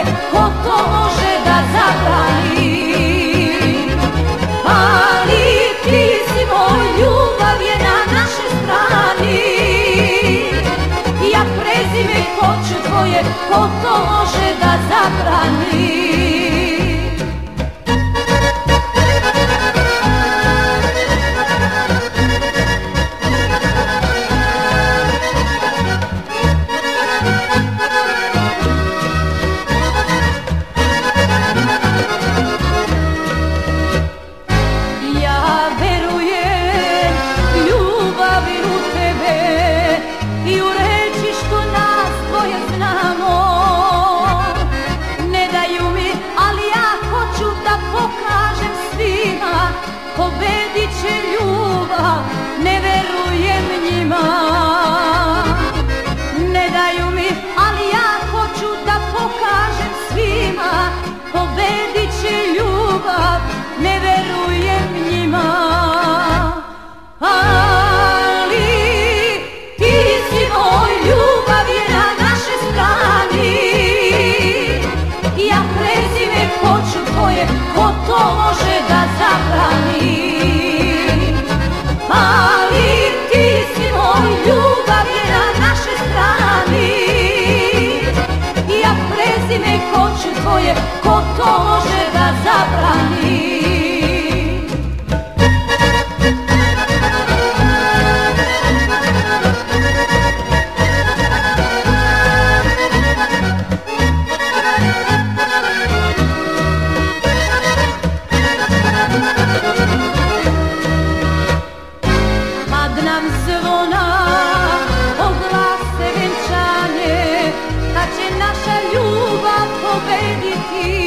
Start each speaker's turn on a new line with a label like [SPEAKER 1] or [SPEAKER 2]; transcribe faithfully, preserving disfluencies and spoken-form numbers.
[SPEAKER 1] tvoje, ko to može da zabrani? Ali ti si moj, ljubav je na našoj strani. Ja prezime hoću tvoje, ko to može da zabrani? Pobedit će ljubav, ne verujem njima. Ne daju mi, ali ja hoću da pokažem svima. Pobedit će ljubav, ne verujem njima. Ali ti si moj, ljubav je na našoj strani. Ja prezime hoću tvoje, ko to može da zabrani? Ali ti si moj, ljubav je na našoj strani. Ja prezime hoću tvoje, ko to može da zabrani? Zvona oglase venčanje, kad će naša ljubav pobediti.